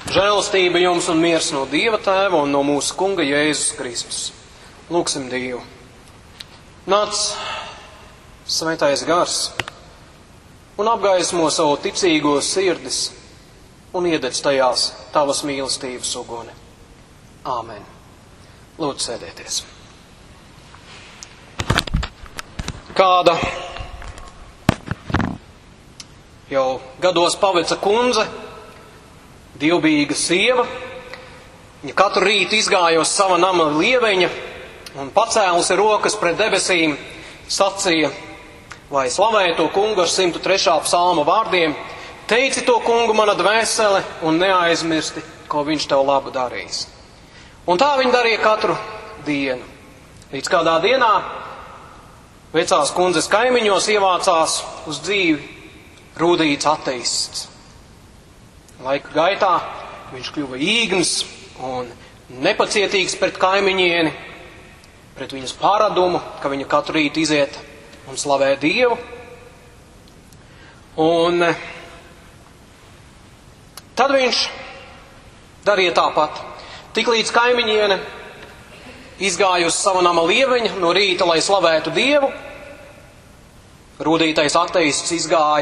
Žēlastība jums un miers no Dieva Tēva un no mūsu Kunga Jēzus Kristus. Lūksim Dievu. Nāc, Svētais Gars, un apgaismo savu ticīgo sirdis un iededz tajās tavas mīlestības uguni. Āmen. Lūdzu, sēdieties. Kāda jau gados paveca kundze, dievbijīga sieva, viņa katru rītu izgāja uz sava nama lieveņa un pacēlusi rokas pret debesīm, sacīja, vai slavēja to kungu ar 103. psalma vārdiem: teici to kungu mana dvēsele un neaizmirsti, ko viņš tev labu darīs. Un tā viņa darīja katru dienu. Līdz kādā dienā vecās kundzes kaimiņos ievācās uz dzīvi rūdīts ateists. Laika gaitā viņš kļuva īgns un nepacietīgs pret kaimiņieni, pret viņas pārādumu, ka viņa katru rītu iziet un slavē Dievu. Un tad viņš darīja tāpat. Tiklīdz kaimiņiene izgāja uz sava nama lieveņa no rīta, lai slavētu Dievu, rūdītais ateists izgāja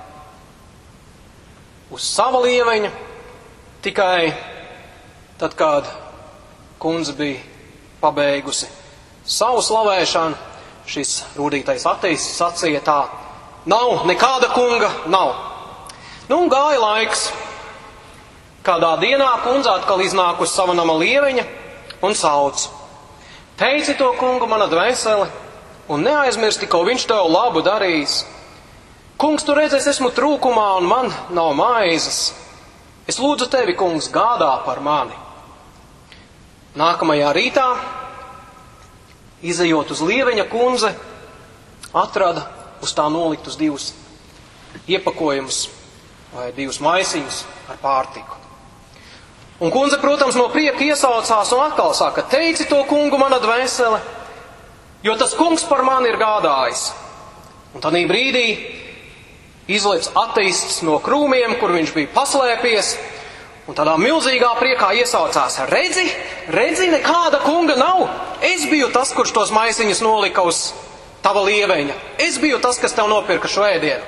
uz sava lieveņa tikai tad, kad kundze bija pabeigusi savu slavēšanu. Šis rūdītais ateists sacīja tā: nav nekāda kunga, nav. Nu, un gāja laiks. Kādā dienā kundze atkal iznāk uz sava nama lieveņa un sauc: teici to kungu mana dvēsele un neaizmirsti, ko viņš tev labu darīs. Kungs, tu redzi, es esmu trūkumā un man nav maizes. Es lūdzu tevi, kungs, gādā par mani. Nākamajā rītā, izejot uz lieveņa, kundze atrada uz tā noliktus 2 iepakojumus vai 2 maisiņus ar pārtiku. Un kundze, protams, no prieka iesaucās un atkal saka: teici to kungu mana dvēsele, jo tas kungs par mani ir gādājis. Un tādā brīdī izlec ateists no krūmiem, kur viņš bija paslēpies, un tādā milzīgā priekā iesaucās: redzi, nekāda kunga nav. Es biju tas, kurš tos maisiņus nolika uz tava lieveņa. Es biju tas, kas tev nopirka šo ēdienu.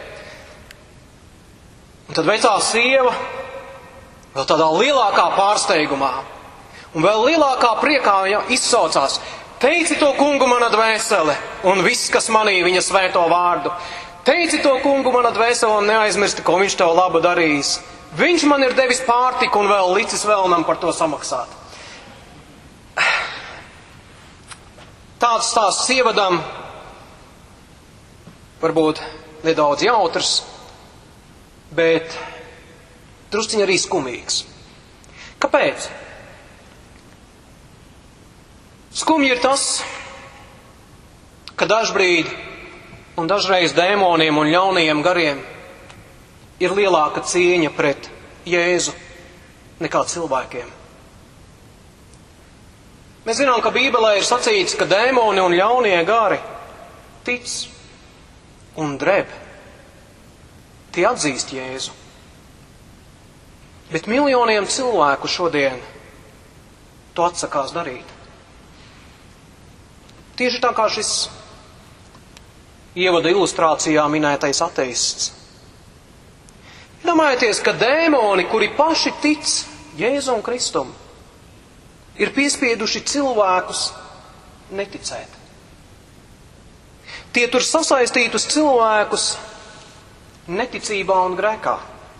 Un tad vecā sieva vēl tādā lielākā pārsteigumā un vēl lielākā priekā izsaucās: teici to kungu mana dvēsele un viss, kas manī viņa svēto vārdu. Teici to kungu mana dvēsele un neaizmirsti, ko viņš tev labu darīs. Viņš man ir devis pārtiku un vēl licis vēlnam par to samaksāt. Tāds stāsts ievadam varbūt nedaudz jautrs, bet drusciņ arī skumīgs. Kāpēc? Skumji ir tas, ka dažbrīd un dažreiz dēmoniem un ļaunajiem gariem ir lielāka cieņa pret Jēzu nekā cilvēkiem. Mēs zinām, ka Bībelē ir sacīts, ka dēmoni un ļaunie gari tic un dreb. Tie atzīst Jēzu. Bet miljoniem cilvēku šodien to atsakās darīt. Tieši tā kā šis ievada ilustrācijā minētais ateists. Domājieties, ka dēmoni, kuri paši tic Jēzum Kristum, ir piespieduši cilvēkus neticēt. Tie tur sasaistītus cilvēkus neticībā un grēkā.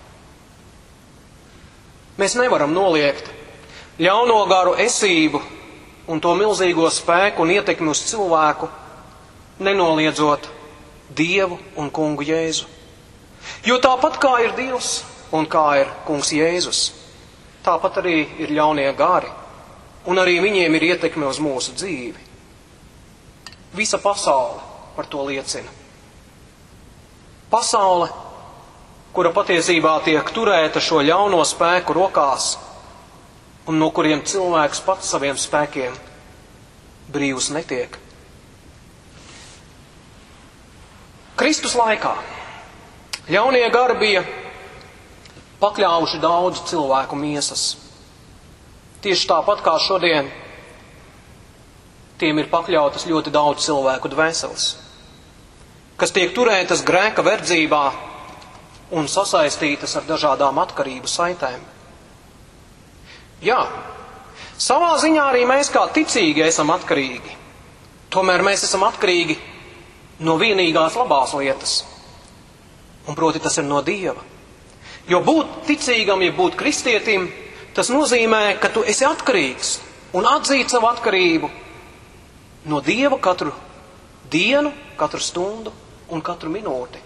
Mēs nevaram noliegt ļauno garu esību un to milzīgo spēku un ietekmi uz cilvēku, nenoliedzot Dievu un kungu Jēzu. Jo tāpat kā ir Dievs un kā ir kungs Jēzus, tāpat arī ir ļaunie gari, un arī viņiem ir ietekme uz mūsu dzīvi. Visa pasaule par to liecina. Pasaule, kura patiesībā tiek turēta šo ļauno spēku rokās, un no kuriem cilvēks pats saviem spēkiem brīvs netiek. Kristus laikā ļaunie gari bija pakļāvuši daudzu cilvēku miesas. Tieši tāpat kā šodien tiem ir pakļautas ļoti daudz cilvēku dvēseles, kas tiek turētas grēka verdzībā un sasaistītas ar dažādām atkarību saitēm. Jā, savā ziņā arī mēs kā ticīgi esam atkarīgi. Tomēr mēs esam atkarīgi no vienīgās labās lietas. Un proti tas ir no Dieva. Jo būt ticīgam, ja būt kristietim, tas nozīmē, ka tu esi atkarīgs un atzīt savu atkarību no Dieva katru dienu, katru stundu un katru minūti.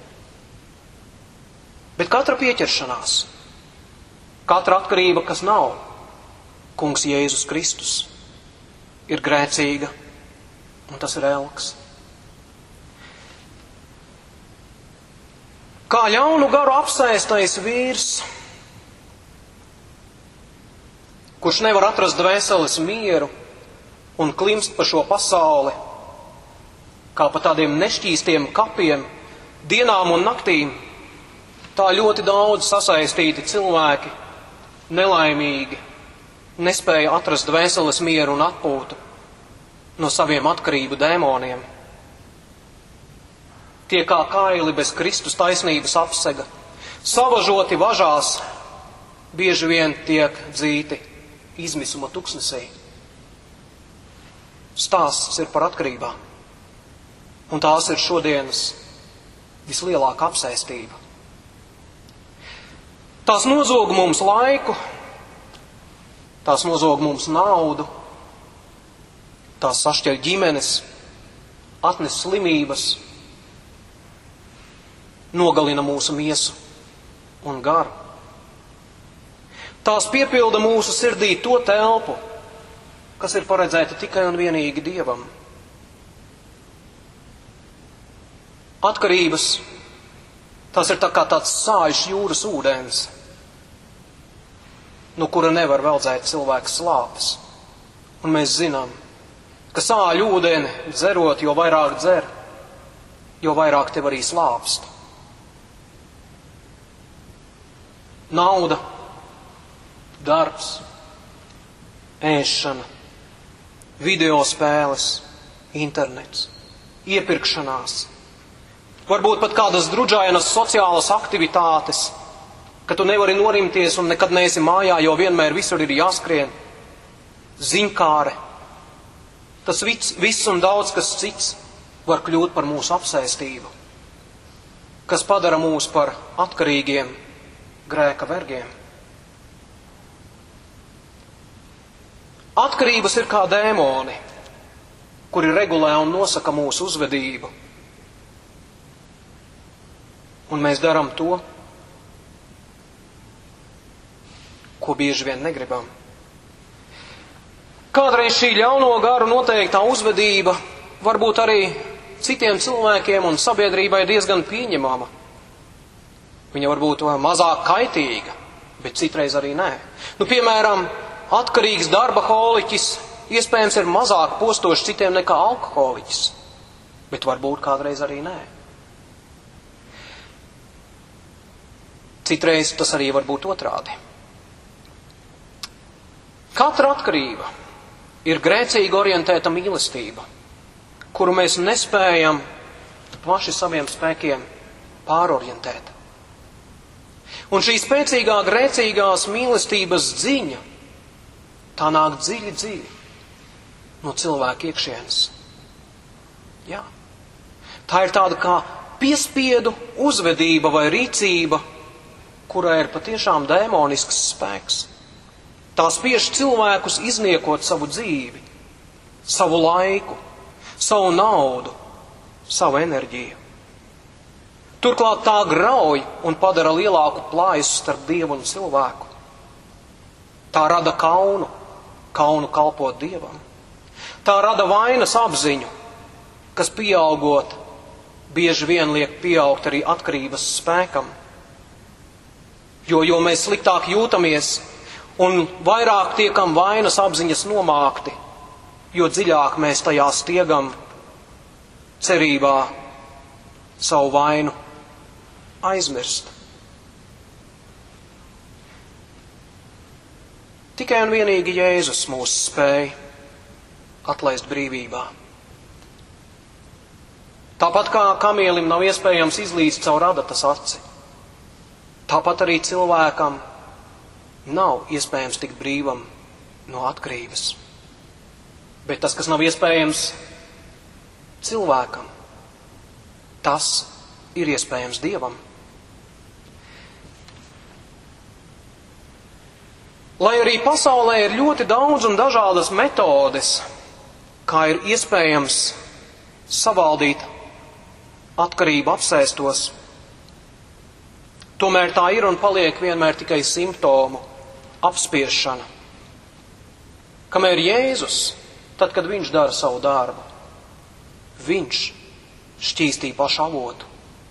Bet katra pieķeršanās, katra atkarība, kas nav Kungs Jēzus Kristus, ir grēcīga, un tas ir elks. Kā ļaunu garu apsēstais vīrs, kurš nevar atrast dvēseles mieru un klimst pa šo pasauli, kā pa tādiem nešķīstiem kapiem, dienām un naktīm, tā ļoti daudz sasaistīti cilvēki, nelaimīgi, nespēja atrast dvēseles mieru un atpūtu no saviem atkarību dēmoniem. Tie kā kaili bez Kristus taisnības apsega, savažoti važās, bieži vien tiek dzīti izmisuma tuksnesī. Stāsts ir par atkarībām, un tās ir šodienas vislielākā apsēstība. Tās nozog mums laiku, tās nozog mums naudu, tās sašķeļ ģimenes, atnes slimības, nogalina mūsu miesu un garu. Tās piepilda mūsu sirdī to telpu, kas ir paredzēta tikai un vienīgi Dievam. Atkarības, tās ir tā kā tāds sāļš jūras ūdens, no kura nevar veldzēt cilvēks slāpes. Un mēs zinām, ka sāļu ūdeni dzerot, jo vairāk dzer, jo vairāk tev arī slāpst. Nauda, darbs, ēšana, video spēles, internets, iepirkšanās, varbūt pat kādas druģainas sociālas aktivitātes, ka tu nevari norimties un nekad neesi mājā, jo vienmēr visur ir jāskrien, ziņkāre. Tas viss un daudz kas cits var kļūt par mūsu apsēstību, kas padara mūs par atkarīgiem grēka vergiem. Atkarības ir kā dēmoni, kuri regulē un nosaka mūsu uzvedību. Un mēs darām to, ko bieži vien negribam. Kādreiz šī ļauno garu noteiktā uzvedība varbūt arī citiem cilvēkiem un sabiedrībai diezgan pieņemama. Viņa varbūt mazāk kaitīga, bet citreiz arī nē. Piemēram, atkarīgs darbaholiķis iespējams ir mazāk postošs citiem nekā alkoholiķis, bet varbūt kādreiz arī nē. Citreiz tas arī var būt otrādi. Katra atkarība ir grēcīgi orientēta mīlestība, kuru mēs nespējam paši saviem spēkiem pārorientēt. Un šī spēcīgā grēcīgās mīlestības dziņa, tā nāk dziļi, dziļi no cilvēka iekšienes. Jā. Tā ir tāda kā piespiedu uzvedība vai rīcība, kurai ir patiešām dēmonisks spēks. Tā spiež cilvēkus izniekot savu dzīvi, savu laiku, savu naudu, savu enerģiju. Turklāt tā grauj un padara lielāku plājusu starp Dievu un cilvēku. Tā rada kaunu kalpot Dievam. Tā rada vainas apziņu, kas pieaugot, bieži vien liek pieaugt arī atkarības spēkam. Jo mēs sliktāk jūtamies un vairāk tiekam vainas apziņas nomākti, jo dziļāk mēs tajā stiegam cerībā savu vainu aizmirst. Tikai un vienīgi Jēzus mūs spēj atlaist brīvībā. Tāpat kā kamielim nav iespējams izlīst caur adatas aci, tāpat arī cilvēkam nav iespējams tikt brīvam no atkarības. Bet tas, kas nav iespējams cilvēkam, tas ir iespējams Dievam. Lai arī pasaulē ir ļoti daudz un dažādas metodes, kā ir iespējams savaldīt atkarību apsēstos, tomēr tā ir un paliek vienmēr tikai simptomu apspiešana. Kamēr Jēzus, tad, kad viņš dara savu darbu, viņš šķīstī pašu avotu.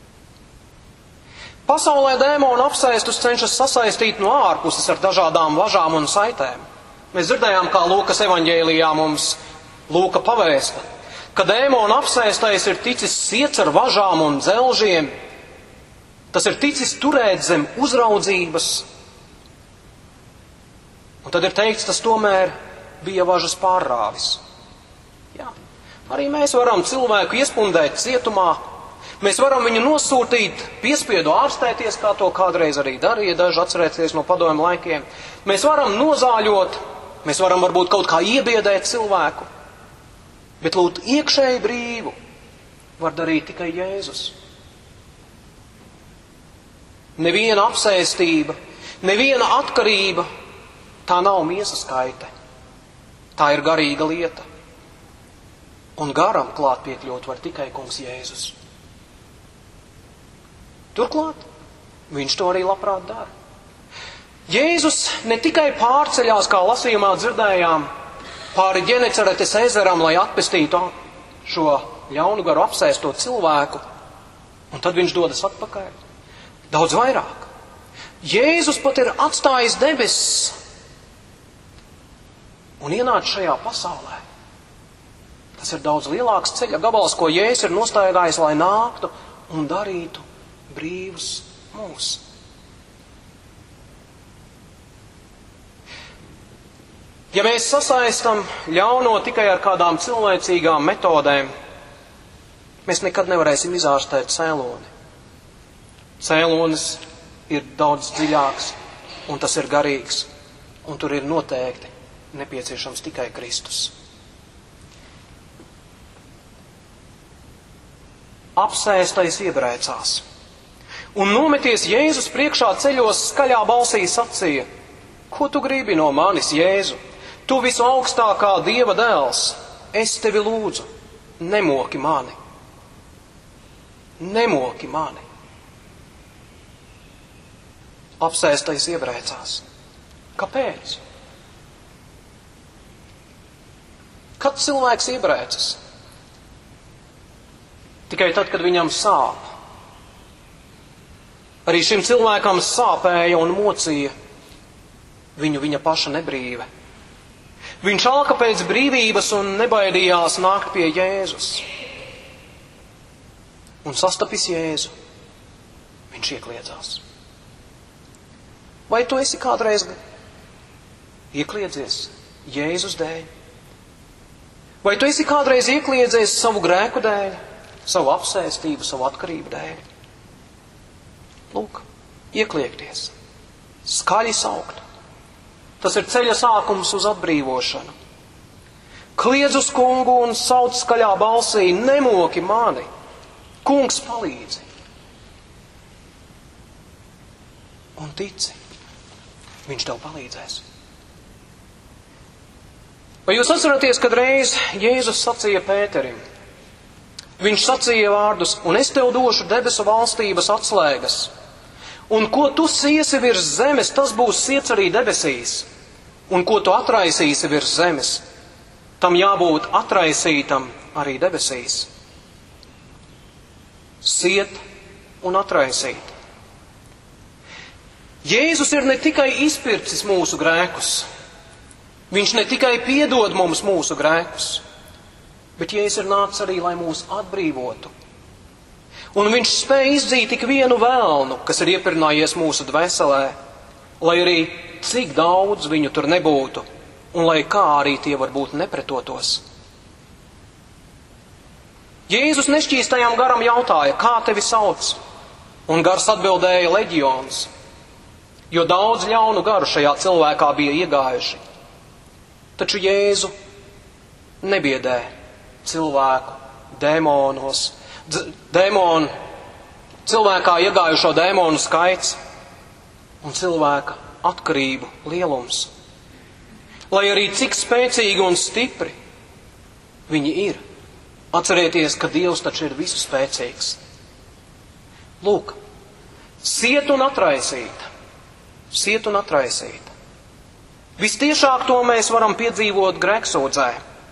Pasaulē dēmonu apsēstus cenšas sasaistīt no ārpuses ar dažādām važām un saitēm. Mēs dzirdējām, kā Lūkas evaņģēlijā mums Lūka pavēsta, ka dēmonu apsēstais ir ticis siets ar važām un dzelžiem, tas ir ticis turēt zem uzraudzības. Un tad ir teikts, tas tomēr bija važas pārrāvis. Jā, arī mēs varam cilvēku iespundēt cietumā, mēs varam viņu nosūtīt piespiedu ārstēties, kā to kādreiz arī darīja, daži atcerēties no padomju laikiem. Mēs varam nozāļot, mēs varam varbūt kaut kā iebiedēt cilvēku, bet lūgt iekšēji brīvu var darīt tikai Jēzus. Neviena apsēstība, neviena atkarība, tā nav miesas kaite. Tā ir garīga lieta. Un garam klāt piekļūt var tikai kungs Jēzus. Turklāt, viņš to arī labprāt dara. Jēzus ne tikai pārceļās, kā lasījumā dzirdējām, pāri Ģeneceretes ezeram, lai atpestītu šo ļaunu garu apsēsto cilvēku, un tad viņš dodas atpakaļ. Daudz vairāk. Jēzus pat ir atstājis debesis un ienācis šajā pasaulē. Tas ir daudz lielāks ceļa gabals, ko Jēzus ir nostaigājis, lai nāktu un darītu brīvus mūs. Ja mēs sasaistam ļauno tikai ar kādām cilvēcīgām metodēm, mēs nekad nevarēsim izārstēt cēloni. Cēlonis ir daudz dziļāks, un tas ir garīgs, un tur ir noteikti nepieciešams tikai Kristus. Apsēstais iebrēcās, un nometies Jēzus priekšā ceļos skaļā balsī sacīja: Ko tu gribi no manis, Jēzu? Tu visu augstākā Dieva dēls, es tevi lūdzu, nemoki mani. Nemoki mani. Apsēstais iebrēcās. Kāpēc? Kad cilvēks iebrēcas? Tikai tad, kad viņam sāp. Arī šim cilvēkam sāpēja un mocīja viņu viņa paša nebrīve. Viņš alka pēc brīvības un nebaidījās nākt pie Jēzus. Un sastapis Jēzu, viņš iekliedzās. Vai tu esi kādreiz iekliedzies Jēzus dēļ? Vai tu esi kādreiz iekliedzies savu grēku dēļ, savu apsēstību, savu atkarību dēļ? Lūk, iekliegties, skaļi saukt. Tas ir ceļa sākums uz atbrīvošanu. Kliedz uz kungu un sauc skaļā balsī: nemoki mani, kungs palīdzi. Un tici, viņš tev palīdzēs. Vai jūs atceraties, kad reiz Jēzus sacīja Pēterim? Viņš sacīja vārdus: un es tev došu debesu valstības atslēgas. Un ko tu siesi virs zemes, tas būs siets arī debesīs. Un ko tu atraisīsi virs zemes, tam jābūt atraisītam arī debesīs. Siet un atraisīt. Jēzus ir ne tikai izpircis mūsu grēkus, viņš ne tikai piedod mums mūsu grēkus, bet Jēzus ir nācis arī, lai mūs atbrīvotu. Un viņš spēja izdzīt tik vienu vēlnu, kas ir iepirnājies mūsu dvēselē, lai arī cik daudz viņu tur nebūtu, un lai kā arī tie varbūt nepretotos. Jēzus nešķīstajam garam jautāja, kā tevi sauc? Un gars atbildēja leģions, jo daudz ļaunu garu šajā cilvēkā bija iegājuši. Taču Jēzu nebiedē cilvēku dēmonos, cilvēkā iegājušo dēmonu skaits un cilvēka atkarību lielums. Lai arī cik spēcīgi un stipri viņi ir, atcerieties, ka Dievs taču ir visu spēcīgs. Lūk, siet un atraisīt. Vistiešāk to mēs varam piedzīvot grēksūdzē.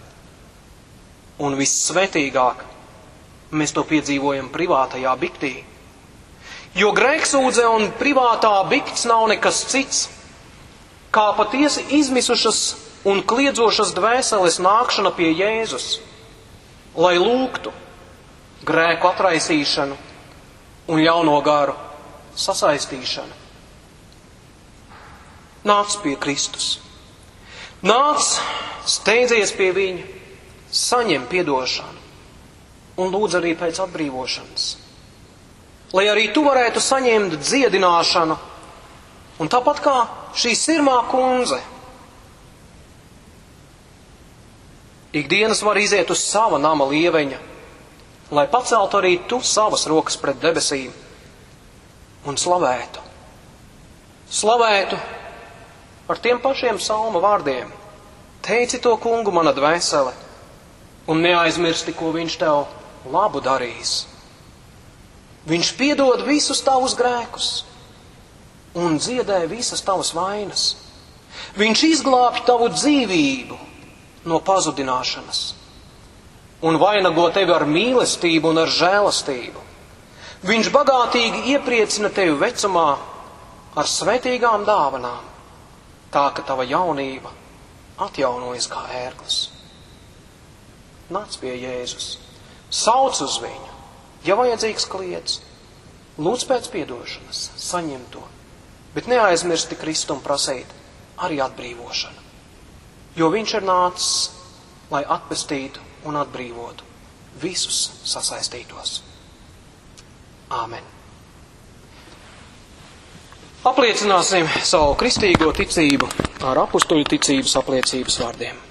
Un vissvētīgāk mēs to piedzīvojam privātajā biktī. Jo grēksūdze un privātā bikts nav nekas cits, kā patiesi izmisušas un kliedzošas dvēseles nākšana pie Jēzus, lai lūgtu grēku atraisīšanu un ļauno garu sasaistīšanu. Nāc pie Kristus. Nāc, steidzies pie viņa, saņem piedošanu un lūdz arī pēc atbrīvošanas. Lai arī tu varētu saņemt dziedināšanu un tāpat kā šī sirmā kundze, ikdienas var iziet uz sava nama lieveņa, lai paceltu arī tu savas rokas pret debesīm un slavētu. Slavētu ar tiem pašiem psalma vārdiem. Teici to kungu, mana dvēsele, un neaizmirsti, ko viņš tev labu darīs. Viņš piedod visus tavus grēkus un dziedē visas tavas vainas. Viņš izglābj tavu dzīvību no pazudināšanas un vainago tevi ar mīlestību un ar žēlastību. Viņš bagātīgi iepriecina tevi vecumā ar svētīgām dāvanām, tā ka tava jaunība atjaunojas kā ērglis. Nāc pie Jēzus, sauc uz viņu, ja vajadzīgs kliedz, lūdz pēc piedošanas, saņem to, bet neaizmirsti Kristum prasīt arī atbrīvošanu, jo viņš ir nācis, lai atpestītu un atbrīvotu visus sasaistītos. Āmen. Apliecināsim savu kristīgo ticību ar apustuļu ticības apliecības vārdiem.